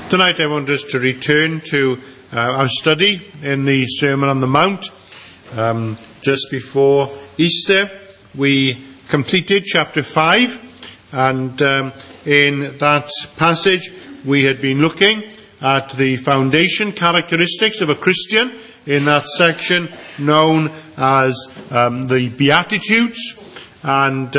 Tonight I want us to return to our study in the Sermon on the Mount. Just before Easter we completed chapter 5, and in that passage we had been looking at the foundation characteristics of a Christian in that section known as the Beatitudes. And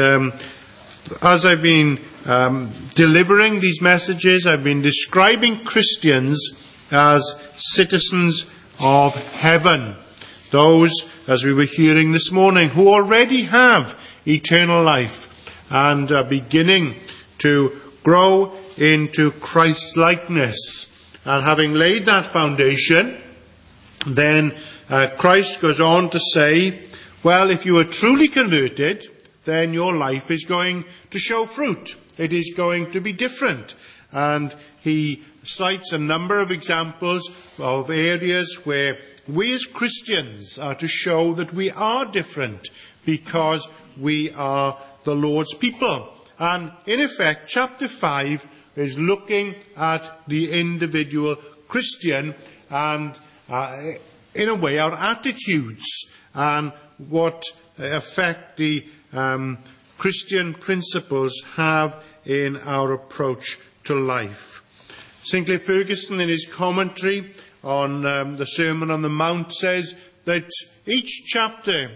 as I've been delivering these messages, I've been describing Christians as citizens of heaven. Those, as we were hearing this morning, who already have eternal life and are beginning to grow into Christ-likeness. And having laid that foundation, then Christ goes on to say, well, if you are truly converted, then your life is going to show fruit. It is going to be different. And he cites a number of examples of areas where we as Christians are to show that we are different because we are the Lord's people. And in effect, chapter 5 is looking at the individual Christian and, in a way, our attitudes and what effect the Christian principles have in our approach to life. Sinclair Ferguson, in his commentary on the Sermon on the Mount, says that each chapter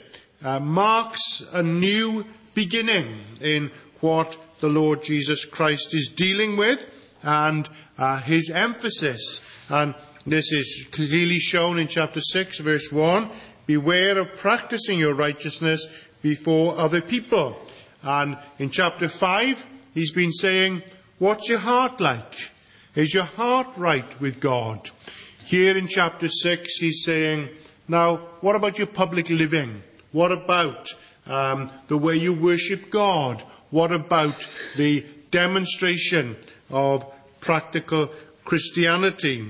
marks a new beginning in what the Lord Jesus Christ is dealing with and his emphasis. And this is clearly shown in chapter 6, verse 1. Beware of practicing your righteousness before other people. And in chapter 5, he's been saying, what's your heart like? Is your heart right with God? Here in chapter 6, he's saying, now, what about your public living? What about the way you worship God? What about the demonstration of practical Christianity?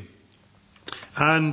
And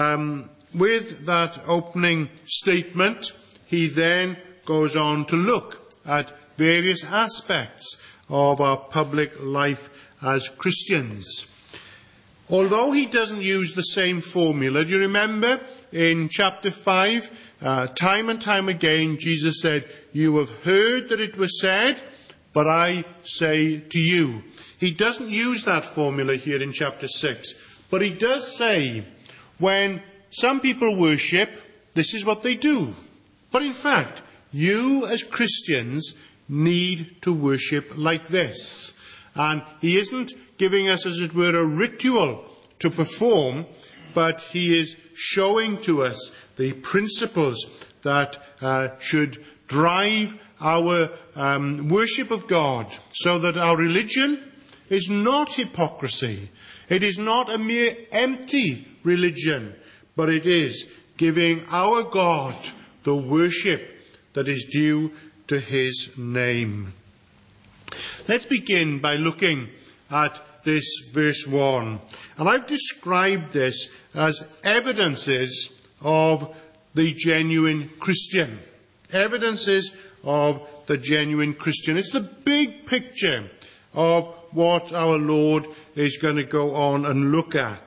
with that opening statement, he then goes on to look at various aspects of our public life as Christians. Although he doesn't use the same formula, do you remember in chapter 5, time and time again, Jesus said, you have heard that it was said, but I say to you. He doesn't use that formula here in chapter 6, but he does say, when some people worship, this is what they do. But in fact, you as Christians need to worship like this. And he isn't giving us, as it were, a ritual to perform, but he is showing to us the principles that should drive our worship of God, so that our religion is not hypocrisy. It is not a mere empty religion, but it is giving our God the worship that is due to his name. Let's begin by looking at this verse 1. And I've described this as evidences of the genuine Christian. Evidences of the genuine Christian. It's the big picture of what our Lord is going to go on and look at.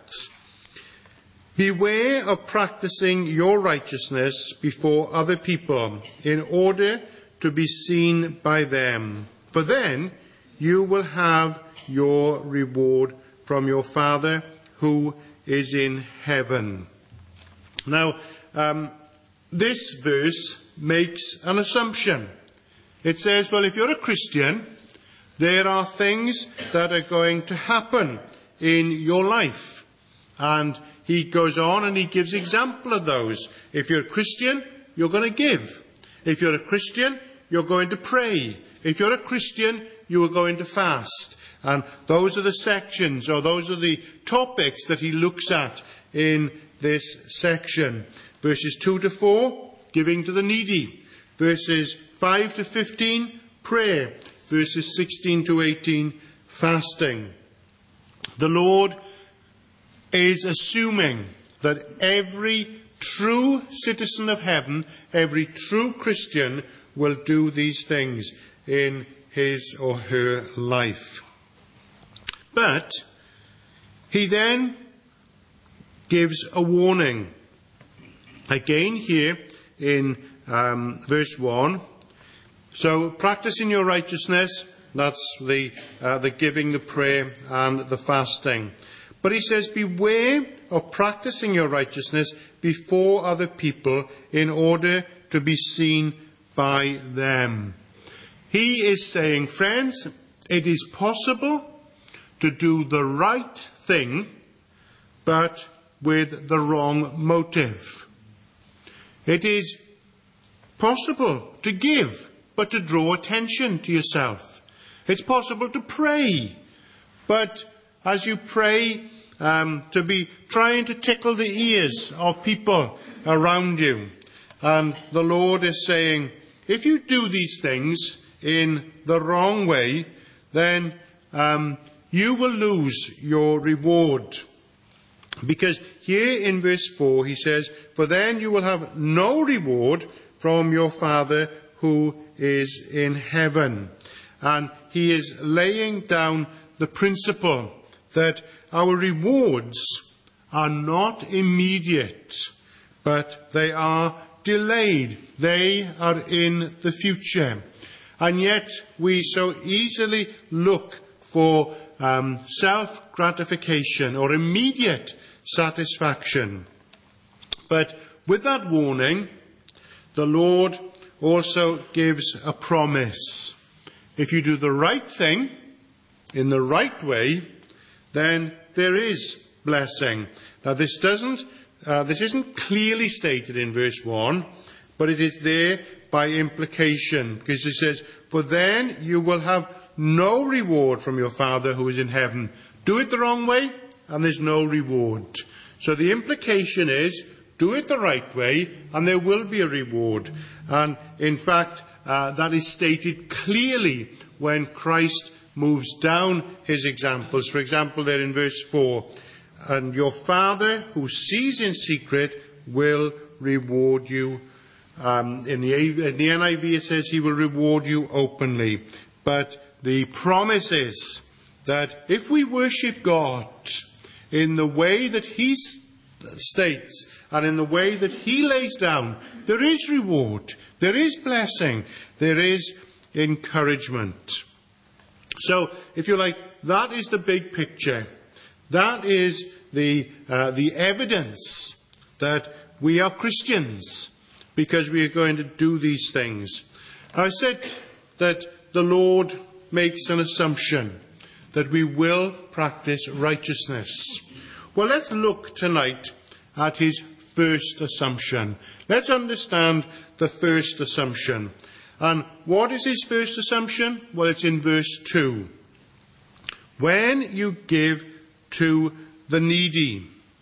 Beware of practicing your righteousness before other people in order to be seen by them. For then you will have your reward from your Father who is in heaven. Now, this verse makes an assumption. It says, well, if you're a Christian, there are things that are going to happen in your life. And he goes on and he gives example of those. If you're a Christian, you're going to give. If you're a Christian, you're going to pray. If you're a Christian, you are going to fast. And those are the sections, or those are the topics that he looks at in this section. Verses 2 to 4, giving to the needy. Verses 5 to 15, prayer. Verses 16 to 18, fasting. The Lord is assuming that every true citizen of heaven, every true Christian, will do these things in his or her life. But He then gives a warning. Again here in verse 1. So practicing your righteousness, that's the giving, the prayer and the fasting. But he says, beware of practicing your righteousness before other people in order to be seen by them. He is saying, friends, it is possible to do the right thing, but with the wrong motive. It is possible to give, but to draw attention to yourself. It's possible to pray, but as you pray, to be trying to tickle the ears of people around you. And the Lord is saying, if you do these things in the wrong way, then you will lose your reward. Because here in verse 4 he says, for then you will have no reward from your Father who is in heaven. And he is laying down the principle that our rewards are not immediate, but they are delayed. They are in the future. And yet we so easily look for self-gratification or immediate satisfaction. But with that warning, the Lord also gives a promise. If you do the right thing in the right way, then there is blessing. Now this isn't clearly stated in verse 1, but it is there by implication, because it says, for then you will have no reward from your Father who is in heaven. Do it the wrong way, and there's no reward. So the implication is, do it the right way, and there will be a reward. And in fact, that is stated clearly when Christ moves down his examples. For example, there in verse 4, and your Father who sees in secret will reward you. In the NIV it says he will reward you openly. But the promise is that if we worship God in the way that he states and in the way that he lays down, there is reward, there is blessing, there is encouragement. So, if you like, that is the big picture. That is the evidence that we are Christians, because we are going to do these things. I said that the Lord makes an assumption that we will practice righteousness. Well, let's look tonight at his first assumption. Let's understand the first assumption. And what is his first assumption? Well, it's in verse 2. When you give to the needy.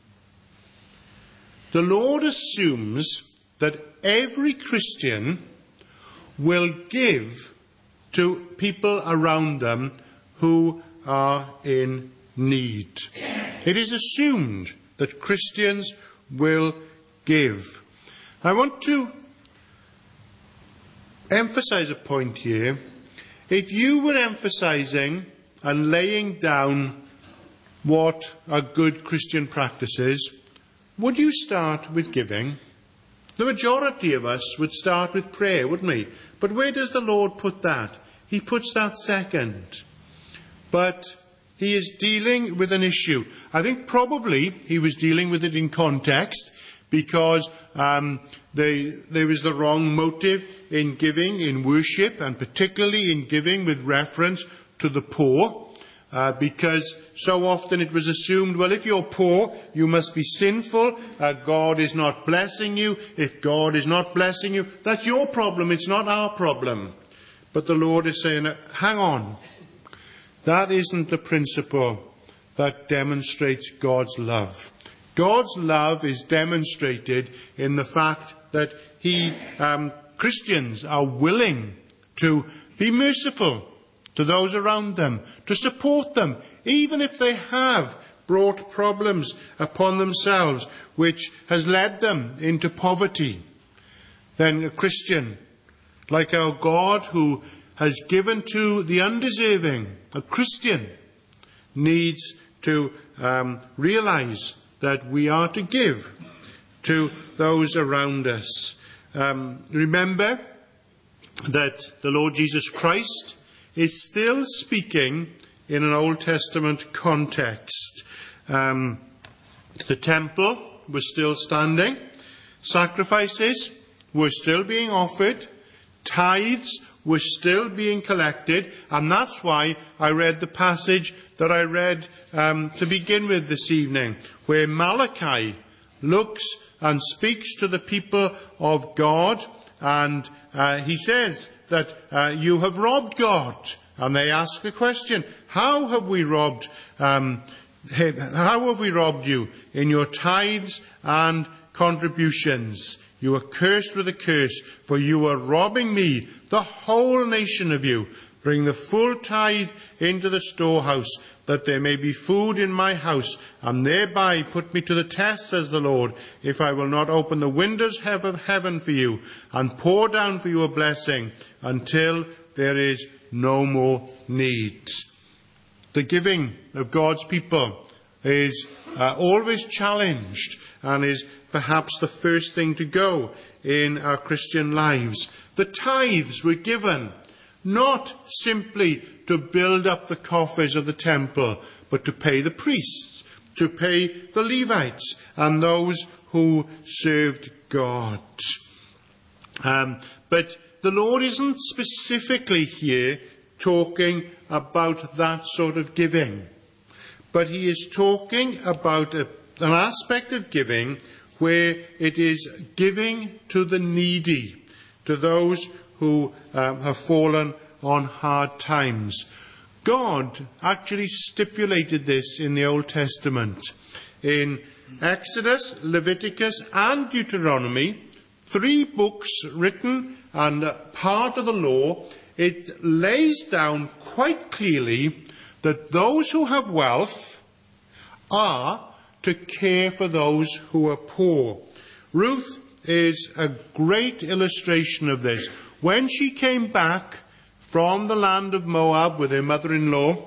The Lord assumes that every Christian will give to people around them who are in need. It is assumed that Christians will give. I want to emphasize a point here. If you were emphasizing and laying down what are good Christian practices, would you start with giving? The majority of us would start with prayer, wouldn't we? But where does the Lord put that? He puts that second. But he is dealing with an issue. I think probably he was dealing with it in context, because there was the wrong motive in giving, in worship, and particularly in giving with reference to the poor. Because so often it was assumed, well, if you're poor, you must be sinful. God is not blessing you. If God is not blessing you, that's your problem. It's not our problem. But the Lord is saying, hang on. That isn't the principle that demonstrates God's love. God's love is demonstrated in the fact that Christians are willing to be merciful to those around them, to support them, even if they have brought problems upon themselves, which has led them into poverty. Then a Christian, like our God who has given to the undeserving, a Christian needs to realize that we are to give to those around us. Remember that the Lord Jesus Christ is still speaking in an Old Testament context. The temple was still standing. Sacrifices were still being offered. Tithes were still being collected. And that's why I read the passage that I read to begin with this evening, where Malachi looks and speaks to the people of God, and he says that you have robbed God. And they ask the question, how have we robbed you in your tithes and contributions? You are cursed with a curse, for you are robbing me, the whole nation of you. Bring the full tithe into the storehouse, that there may be food in my house, and thereby put me to the test, says the Lord, if I will not open the windows of heaven for you, and pour down for you a blessing, until there is no more need. The giving of God's people is always challenged, and is perhaps the first thing to go in our Christian lives. The tithes were given not simply to build up the coffers of the temple, but to pay the priests, to pay the Levites, and those who served God. But the Lord isn't specifically here talking about that sort of giving, but he is talking about an aspect of giving where it is giving to the needy, to those who have fallen on hard times. God actually stipulated this in the Old Testament. In Exodus, Leviticus and Deuteronomy, 3 books written and part of the law, it lays down quite clearly that those who have wealth are to care for those who are poor. Ruth is a great illustration of this. When she came back from the land of Moab with her mother-in-law,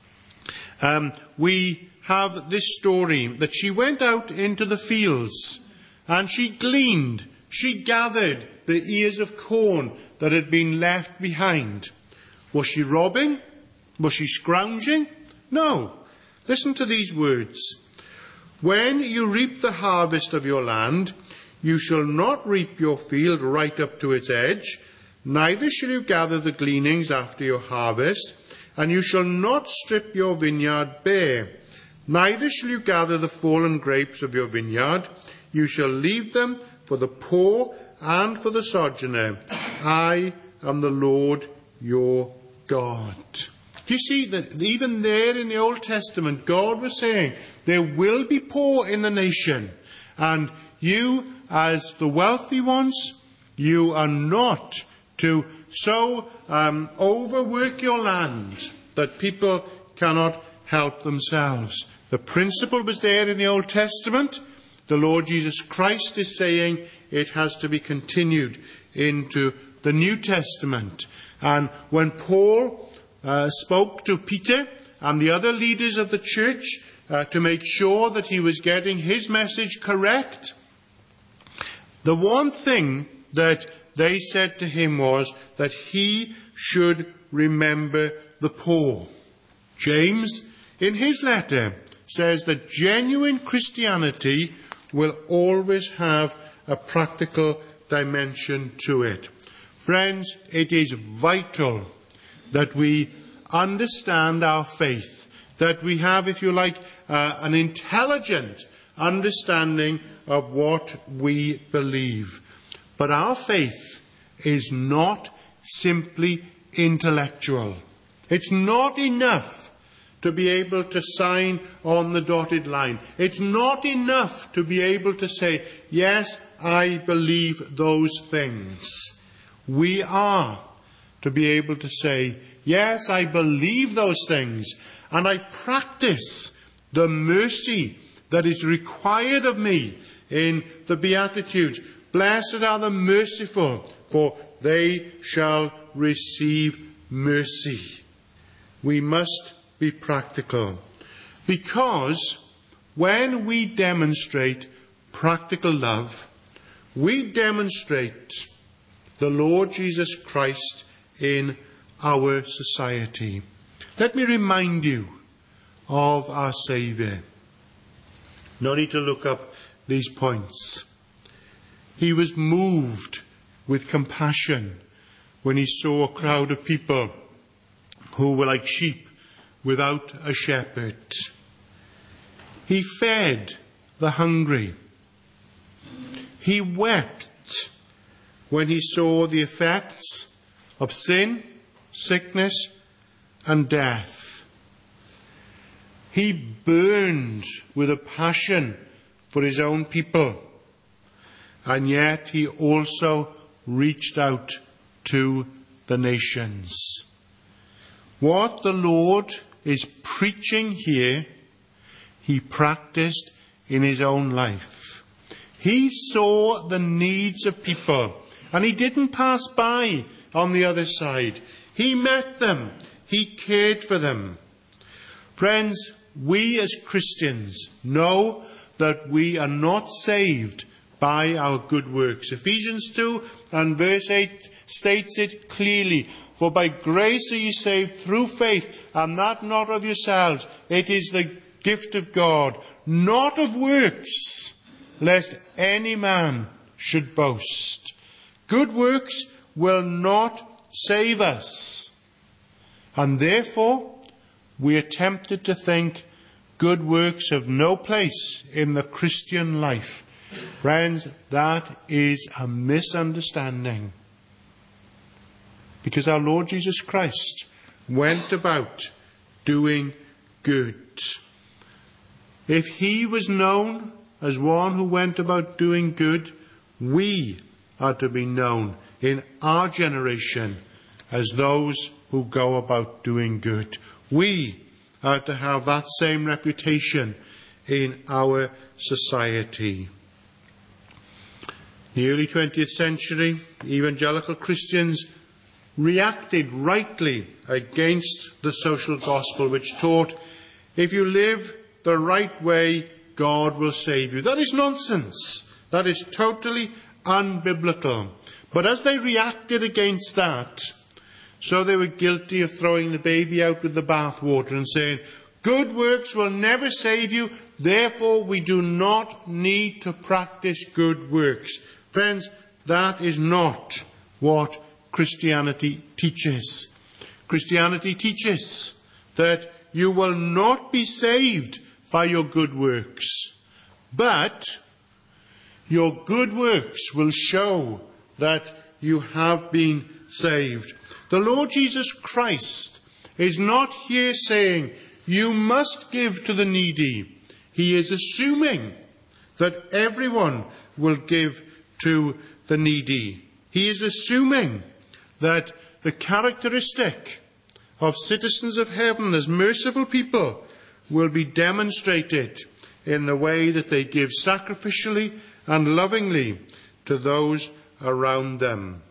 we have this story that she went out into the fields and she gleaned, she gathered the ears of corn that had been left behind. Was she robbing? Was she scrounging? No. Listen to these words. When you reap the harvest of your land, you shall not reap your field right up to its edge, neither shall you gather the gleanings after your harvest, and you shall not strip your vineyard bare, neither shall you gather the fallen grapes of your vineyard. You shall leave them for the poor and for the sojourner. I am the Lord your God. You see that even there in the Old Testament, God was saying there will be poor in the nation, and you, as the wealthy ones, you are not to so overwork your land that people cannot help themselves. The principle was there in the Old Testament. The Lord Jesus Christ is saying it has to be continued into the New Testament. And when Paul spoke to Peter and the other leaders of the church to make sure that he was getting his message correct, the one thing that they said to him was that he should remember the poor. James, in his letter, says that genuine Christianity will always have a practical dimension to it. Friends, it is vital that we understand our faith, that we have, if you like, an intelligent understanding of what we believe. But our faith is not simply intellectual. It's not enough to be able to sign on the dotted line. It's not enough to be able to say, yes, I believe those things. We are to be able to say, yes, I believe those things, and I practice the mercy that is required of me in the Beatitudes. Blessed are the merciful, for they shall receive mercy. We must be practical. Because when we demonstrate practical love, we demonstrate the Lord Jesus Christ in our society. Let me remind you of our Saviour. No need to look up these points. He was moved with compassion when he saw a crowd of people who were like sheep without a shepherd. He fed the hungry. He wept when he saw the effects of sin, sickness, and death. He burned with a passion for his own people, and yet he also reached out to the nations. What the Lord is preaching here, he practiced in his own life. He saw the needs of people, and he didn't pass by on the other side. He met them. He cared for them. Friends, we as Christians know that we are not saved by our good works. Ephesians 2 and verse 8 states it clearly. For by grace are ye saved through faith, and that not of yourselves. It is the gift of God, not of works, lest any man should boast. Good works will not save us. And therefore, we are tempted to think good works have no place in the Christian life. Friends, that is a misunderstanding. Because our Lord Jesus Christ went about doing good. If he was known as one who went about doing good, we are to be known in our generation as those who go about doing good. We are to have that same reputation in our society. In the early 20th century, evangelical Christians reacted rightly against the social gospel, which taught, if you live the right way, God will save you. That is nonsense. That is totally unbiblical. But as they reacted against that, so they were guilty of throwing the baby out with the bathwater and saying, good works will never save you, therefore we do not need to practice good works. Friends, that is not what Christianity teaches. Christianity teaches that you will not be saved by your good works, but your good works will show that you have been saved. The Lord Jesus Christ is not here saying, you must give to the needy. He is assuming that everyone will give to the needy. He is assuming that the characteristic of citizens of heaven as merciful people will be demonstrated in the way that they give sacrificially and lovingly to those around them.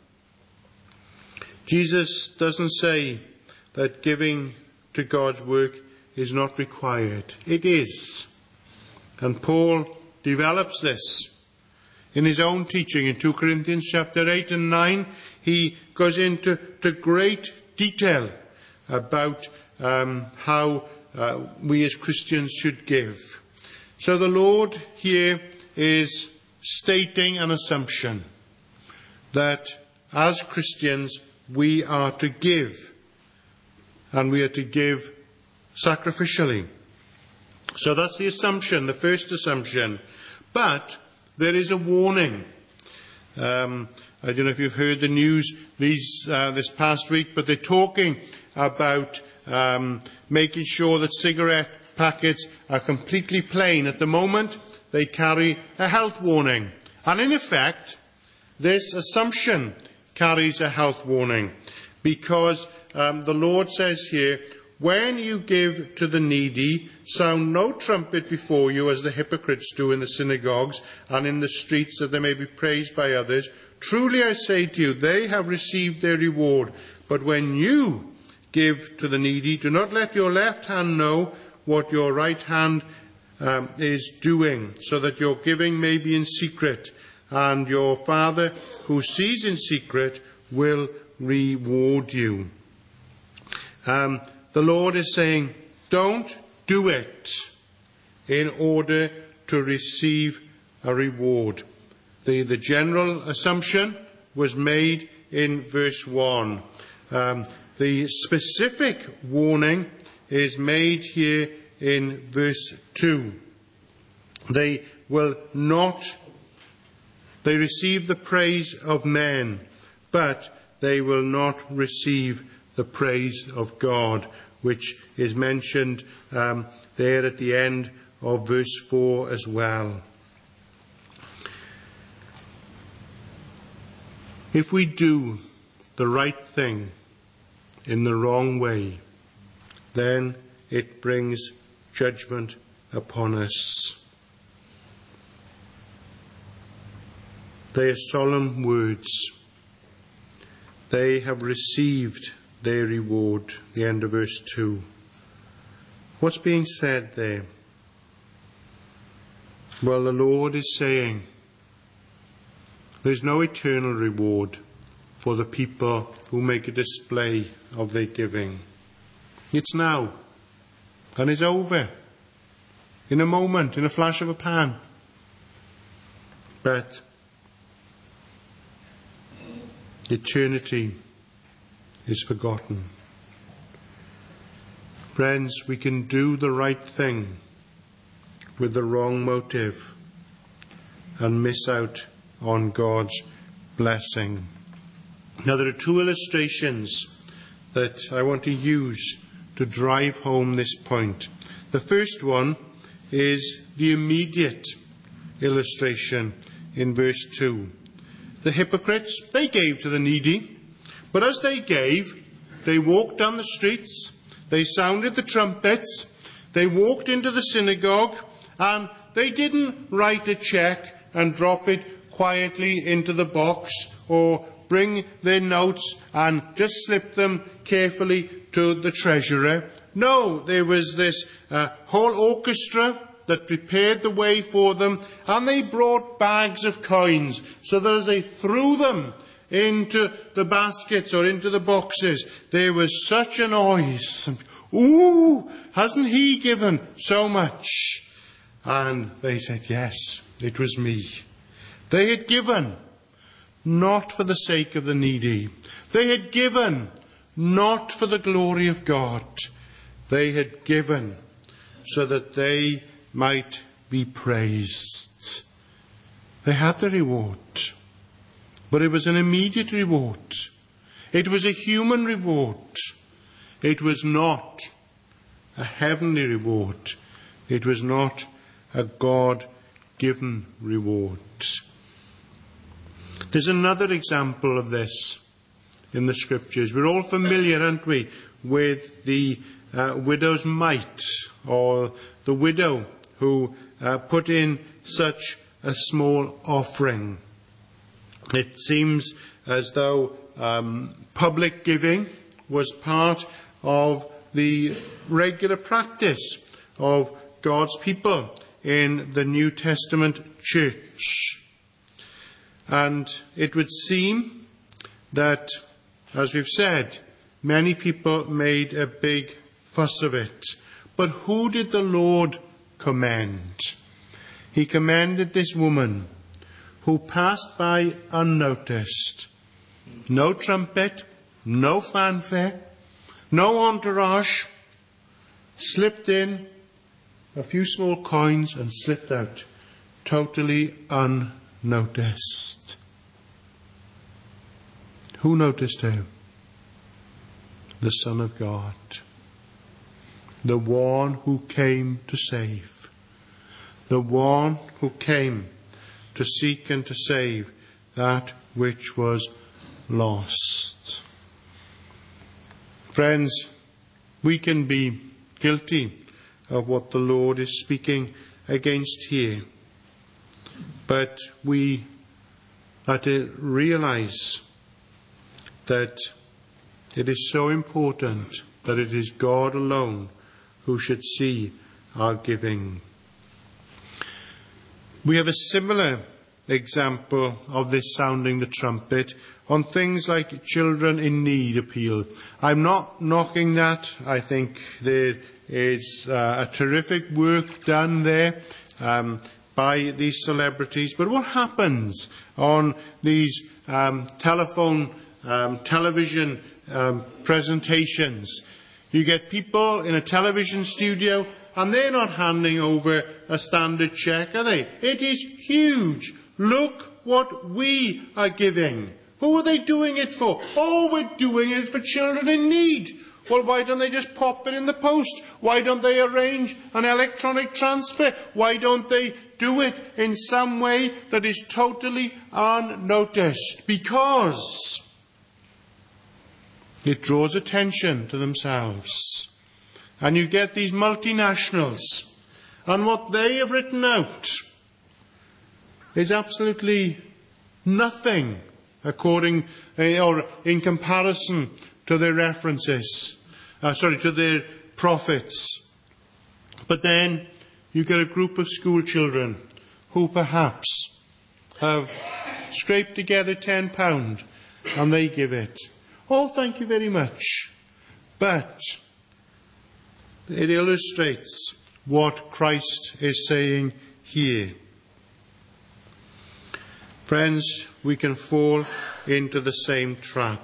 Jesus doesn't say that giving to God's work is not required. It is. And Paul develops this in his own teaching in 2 Corinthians chapter 8 and 9. He goes into great detail about how we as Christians should give. So the Lord here is stating an assumption that as Christians we are to give, and we are to give sacrificially. So that's the assumption, the first assumption. But there is a warning. I don't know if you've heard the news this past week, but they're talking about making sure that cigarette packets are completely plain. At the moment, they carry a health warning. And in effect, this assumption carries a health warning, because the Lord says here, when you give to the needy, sound no trumpet before you as the hypocrites do in the synagogues and in the streets, that they may be praised by others. Truly I say to you, they have received their reward. But when you give to the needy, do not let your left hand know what your right hand is doing, so that your giving may be in secret, and your Father who sees in secret will reward you. The Lord is saying, don't do it in order to receive a reward. The general assumption was made in verse 1. The specific warning is made here in verse 2. They receive the praise of men, but they will not receive the praise of God, which is mentioned there at the end of verse 4 as well. If we do the right thing in the wrong way, then it brings judgment upon us. They are solemn words. They have received their reward. The end of verse 2. What's being said there? Well, the Lord is saying there's no eternal reward for the people who make a display of their giving. It's now, and it's over, in a moment, in a flash of a pan. But eternity is forgotten. Friends, we can do the right thing with the wrong motive and miss out on God's blessing. Now, there are two illustrations that I want to use to drive home this point. The first one is the immediate illustration in verse 2. The hypocrites, they gave to the needy, but as they gave, they walked down the streets, they sounded the trumpets, they walked into the synagogue, and they didn't write a check and drop it quietly into the box, or bring their notes and just slip them carefully to the treasurer. No, there was this whole orchestra that prepared the way for them, and they brought bags of coins, so that as they threw them into the baskets or into the boxes, there was such a noise. Ooh, hasn't he given so much? And they said, yes, it was me. They had given not for the sake of the needy. They had given not for the glory of God. They had given so that they might be praised. They had the reward, but it was an immediate reward. It was a human reward. It was not a heavenly reward. It was not a God-given reward. There's another example of this in the Scriptures. We're all familiar, aren't we, with the widow's mite, or the widow who put in such a small offering. It seems as though public giving was part of the regular practice of God's people in the New Testament church. And it would seem that, as we've said, many people made a big fuss of it. But who did the Lord commend? He commended this woman who passed by unnoticed. No trumpet, no fanfare, no entourage. Slipped in a few small coins and slipped out, totally unnoticed. Who noticed her? The Son of God. The one who came to save. The one who came to seek and to save that which was lost. Friends, we can be guilty of what the Lord is speaking against here. But we are to realize that it is so important that it is God alone who should see our giving. We have a similar example of this sounding the trumpet on things like children in need appeal. I'm not knocking that. I think there is a terrific work done there by these celebrities. But what happens on these television presentations? You get people in a television studio and they're not handing over a standard cheque, are they? It is huge. Look what we are giving. Who are they doing it for? Oh, we're doing it for children in need. Well, why don't they just pop it in the post? Why don't they arrange an electronic transfer? Why don't they do it in some way that is totally unnoticed? Because it draws attention to themselves. And you get these multinationals, and what they have written out is absolutely nothing according or in comparison to their references, to their profits. But then you get a group of school children who perhaps have scraped together £10 and they give it. Oh, thank you very much. But it illustrates what Christ is saying here. Friends, we can fall into the same trap.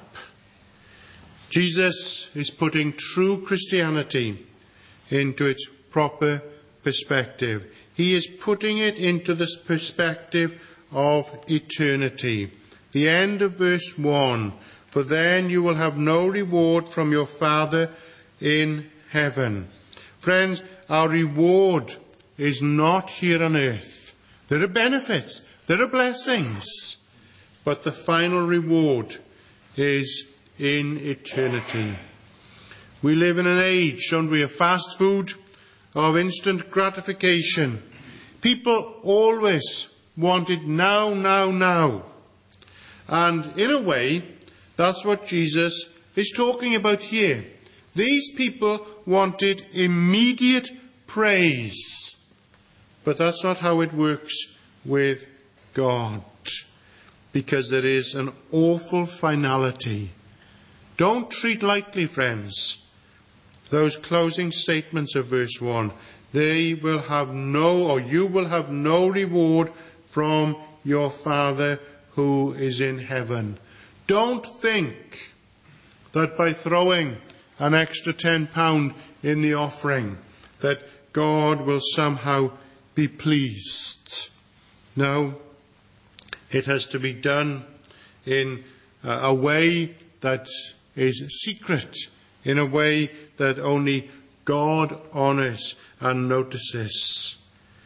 Jesus is putting true Christianity into its proper perspective. He is putting it into the perspective of eternity. The end of verse 1, for then you will have no reward from your Father in heaven. Friends, our reward is not here on earth. There are benefits, there are blessings, but the final reward is in eternity. We live in an age, don't we, of fast food, of instant gratification. People always want it now, now, now. And in a way, that's what Jesus is talking about here. These people wanted immediate praise. But that's not how it works with God. Because there is an awful finality. Don't treat lightly, friends, those closing statements of verse 1. They will have no, or you will have no reward from your Father who is in heaven. Don't think that by throwing an extra £10 in the offering that God will somehow be pleased. No, it has to be done in a way that is secret, in a way that only God honours and notices.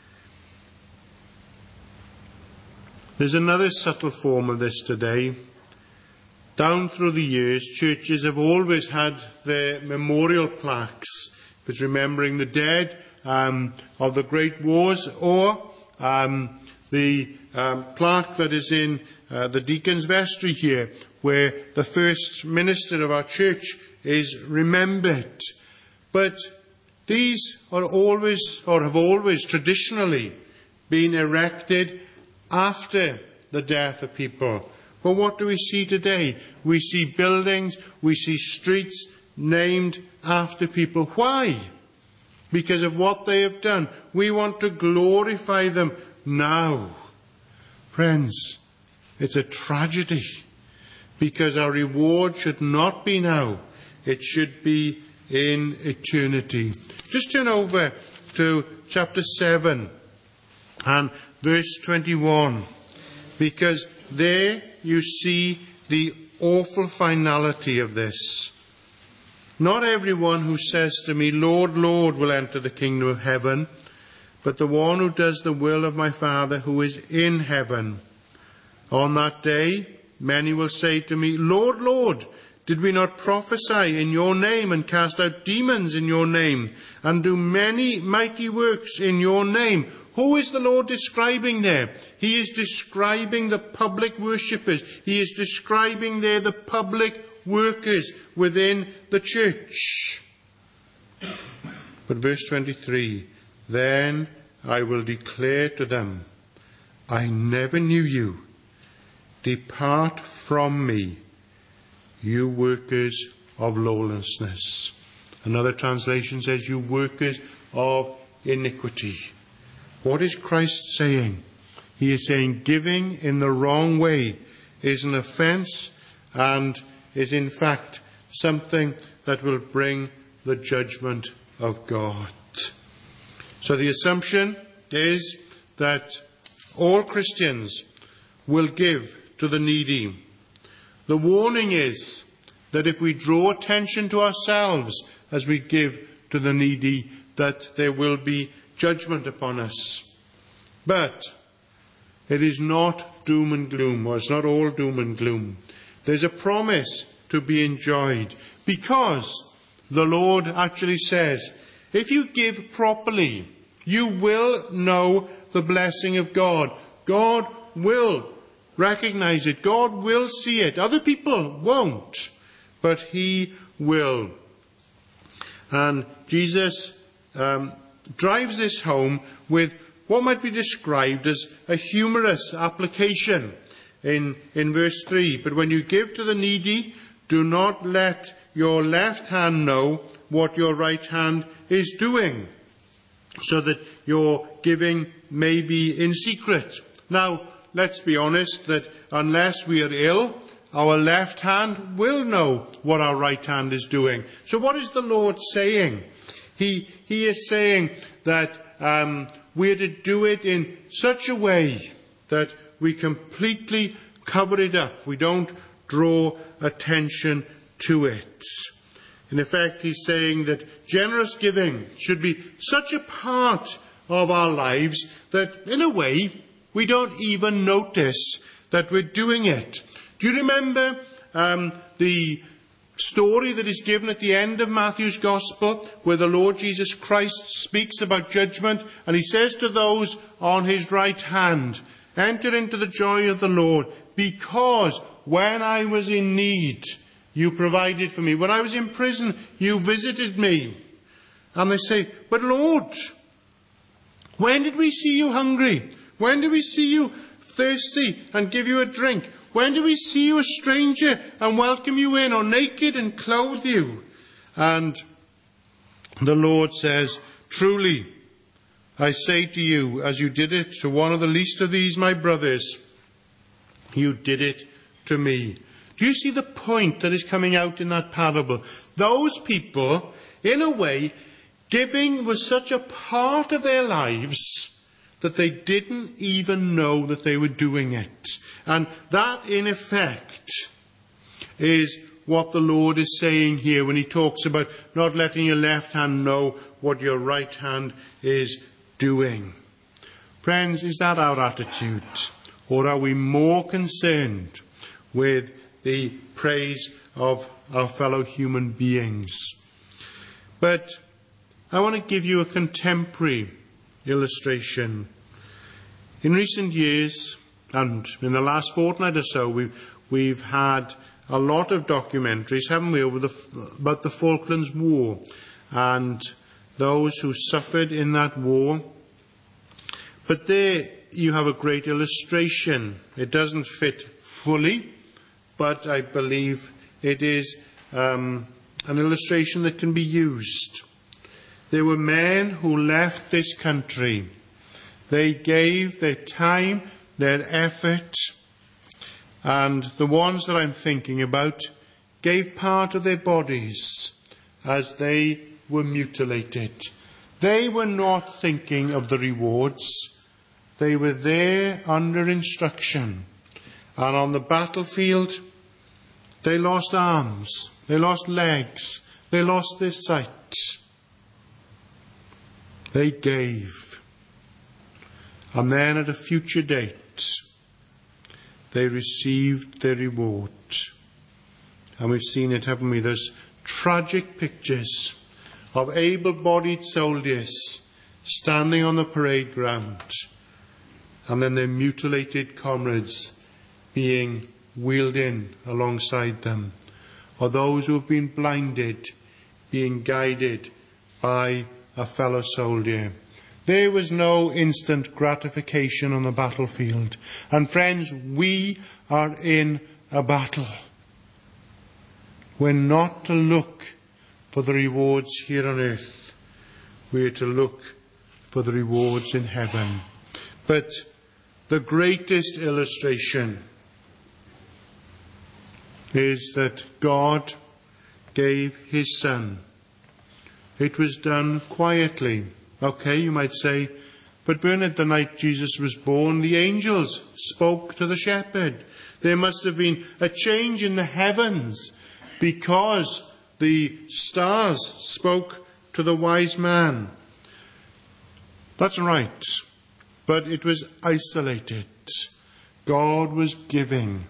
There's another subtle form of this today. Down through the years, churches have always had their memorial plaques, if it's remembering the dead of the Great Wars, or the plaque that is in the deacon's vestry here, where the first minister of our church is remembered. But these are always, or have always traditionally been erected after the death of people. But what do we see today? We see buildings, we see streets named after people. Why? Because of what they have done. We want to glorify them now. Friends, it's a tragedy, because our reward should not be now. It should be in eternity. Just turn over to chapter 7 and verse 21, because there you see the awful finality of this. Not everyone who says to me, Lord, Lord, will enter the kingdom of heaven, but the one who does the will of my Father who is in heaven. On that day, many will say to me, Lord, Lord, did we not prophesy in your name and cast out demons in your name and do many mighty works in your name? Who is the Lord describing there? He is describing the public worshippers. He is describing there the public workers within the church. But verse 23, then I will declare to them, I never knew you. Depart from me, you workers of lawlessness. Another translation says, you workers of iniquity. What is Christ saying? He is saying giving in the wrong way is an offence and is in fact something that will bring the judgment of God. So the assumption is that all Christians will give to the needy. The warning is that if we draw attention to ourselves as we give to the needy, that there will be judgment upon us. But it is not doom and gloom, or it's not all doom and gloom. There's a promise to be enjoyed, because the Lord actually says, if you give properly, you will know the blessing of God. God will recognize it. God will see it. Other people won't, but He will. And Jesus drives this home with what might be described as a humorous application in verse 3. But when you give to the needy, do not let your left hand know what your right hand is doing, so that your giving may be in secret. Now, let's be honest that unless we are ill, our left hand will know what our right hand is doing. So what is the Lord saying? He is saying that we are to do it in such a way that we completely cover it up. We don't draw attention to it. In effect, he's saying that generous giving should be such a part of our lives that, in a way, we don't even notice that we're doing it. Do you remember the story that is given at the end of Matthew's Gospel, where the Lord Jesus Christ speaks about judgment, and he says to those on his right hand, enter into the joy of the Lord, because when I was in need, you provided for me. When I was in prison, you visited me. And they say, but Lord, when did we see you hungry? When did we see you thirsty and give you a drink? When did we see you a stranger and welcome you in, or naked and clothe you? And the Lord says, truly, I say to you, as you did it to one of the least of these my brothers, you did it to me. Do you see the point that is coming out in that parable? Those people, in a way, giving was such a part of their lives that they didn't even know that they were doing it. And that, in effect, is what the Lord is saying here when he talks about not letting your left hand know what your right hand is doing. Friends, is that our attitude? Or are we more concerned with the praise of our fellow human beings? But I want to give you a contemporary illustration. In recent years, and in the last fortnight or so, we've had a lot of documentaries, haven't we, about the Falklands War and those who suffered in that war. But there you have a great illustration. It doesn't fit fully, but I believe it is an illustration that can be used. There were men who left this country. They gave their time, their effort, and the ones that I'm thinking about gave part of their bodies as they were mutilated. They were not thinking of the rewards. They were there under instruction. And on the battlefield, they lost arms, they lost legs, they lost their sight. They gave. And then at a future date, they received their reward. And we've seen it, haven't we? There's tragic pictures of able-bodied soldiers standing on the parade ground, and then their mutilated comrades being wheeled in alongside them, or those who have been blinded being guided by a fellow soldier. There was no instant gratification on the battlefield. And friends, we are in a battle. We're not to look for the rewards here on earth. We're to look for the rewards in heaven. But the greatest illustration is that God gave his Son. It was done quietly. Okay, you might say, but Bernard, the night Jesus was born, the angels spoke to the shepherd. There must have been a change in the heavens because the stars spoke to the wise man. That's right, but it was isolated. God was giving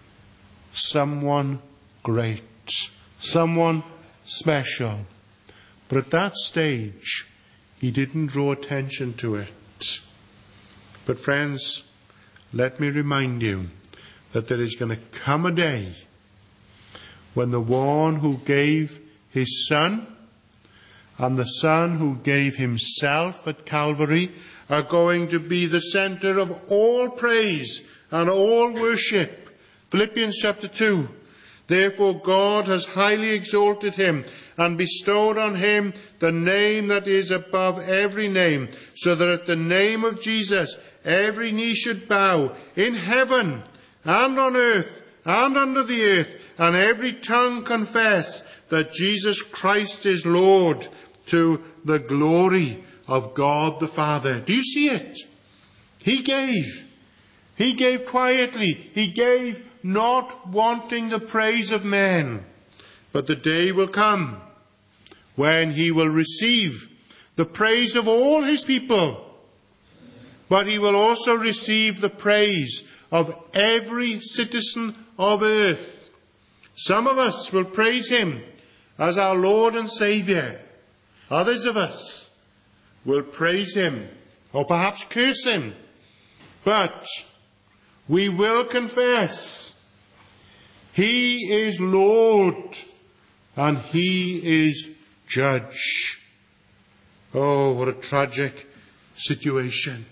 someone great, someone special. But at that stage, he didn't draw attention to it. But friends, let me remind you that there is going to come a day when the one who gave his Son and the Son who gave himself at Calvary are going to be the centre of all praise and all worship. Philippians chapter 2. Therefore God has highly exalted him and bestowed on him the name that is above every name, so that at the name of Jesus every knee should bow in heaven and on earth and under the earth, and every tongue confess that Jesus Christ is Lord, to the glory of God the Father. Do you see it? He gave. He gave quietly. He gave not wanting the praise of men. But the day will come when he will receive the praise of all his people. But he will also receive the praise of every citizen of earth. Some of us will praise him as our Lord and Saviour. Others of us will praise him, or perhaps curse him. But we will confess he is Lord and he is Judge. Oh, what a tragic situation.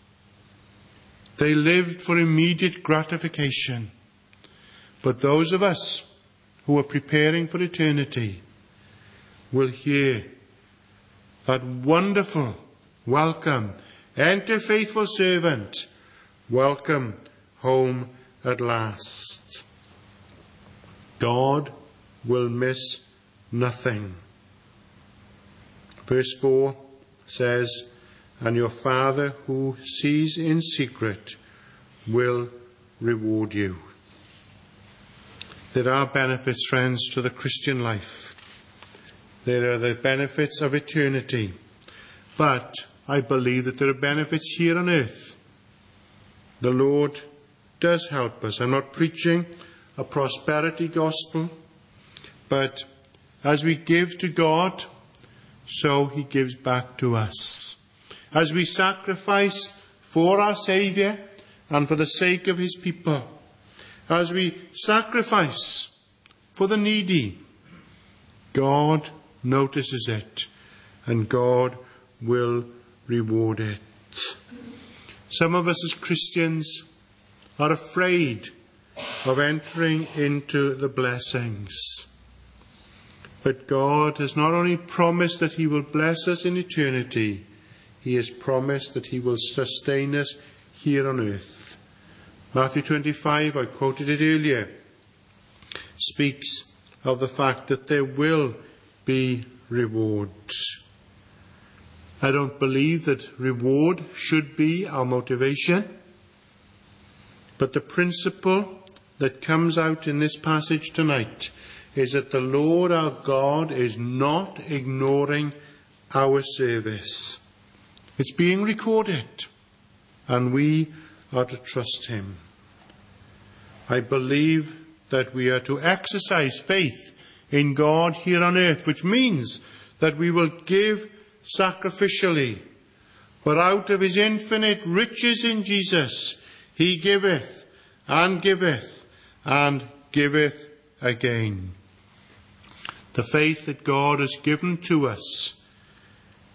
They lived for immediate gratification. But those of us who are preparing for eternity will hear that wonderful welcome. Enter, faithful servant. Welcome home at last. God will miss nothing. Verse 4 says, and your Father who sees in secret will reward you. There are benefits, friends, to the Christian life. There are the benefits of eternity. But I believe that there are benefits here on earth. The Lord does help us. I'm not preaching a prosperity gospel, but as we give to God, so he gives back to us. As we sacrifice for our Saviour and for the sake of his people, as we sacrifice for the needy, God notices it and God will reward it. Some of us as Christians are afraid of entering into the blessings. But God has not only promised that he will bless us in eternity, he has promised that he will sustain us here on earth. Matthew 25, I quoted it earlier, speaks of the fact that there will be rewards. I don't believe that reward should be our motivation, but the principle that comes out in this passage tonight is that the Lord our God is not ignoring our service. It's being recorded, and we are to trust him. I believe that we are to exercise faith in God here on earth, which means that we will give sacrificially, but out of his infinite riches in Jesus, he giveth and giveth and giveth again. The faith that God has given to us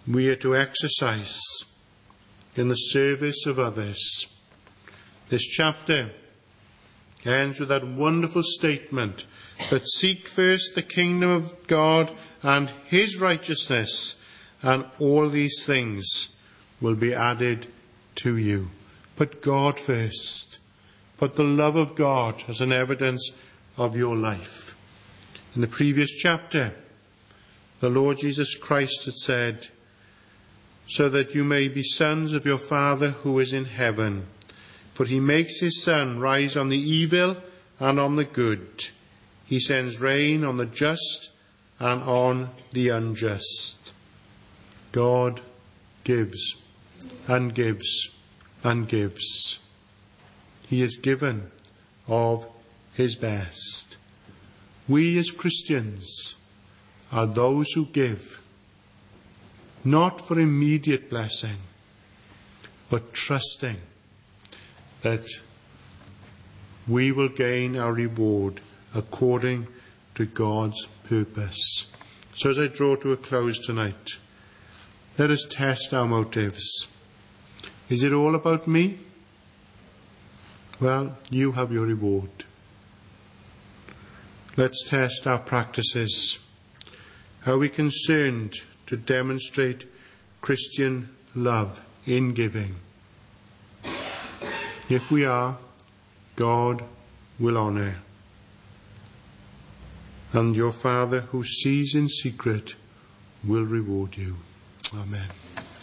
we are to exercise in the service of others. This chapter ends with that wonderful statement, "But seek first the kingdom of God and his righteousness, and all these things will be added to you." Put God first. Put the love of God as an evidence of your life. In the previous chapter, the Lord Jesus Christ had said, "So that you may be sons of your Father who is in heaven. For he makes his sun rise on the evil and on the good. He sends rain on the just and on the unjust." God gives and gives and gives. He has given of his best. We as Christians are those who give, not for immediate blessing, but trusting that we will gain our reward according to God's purpose. So as I draw to a close tonight, let us test our motives. Is it all about me? Well, you have your reward. Let's test our practices. Are we concerned to demonstrate Christian love in giving? If we are, God will honour. And your Father who sees in secret will reward you. Amen.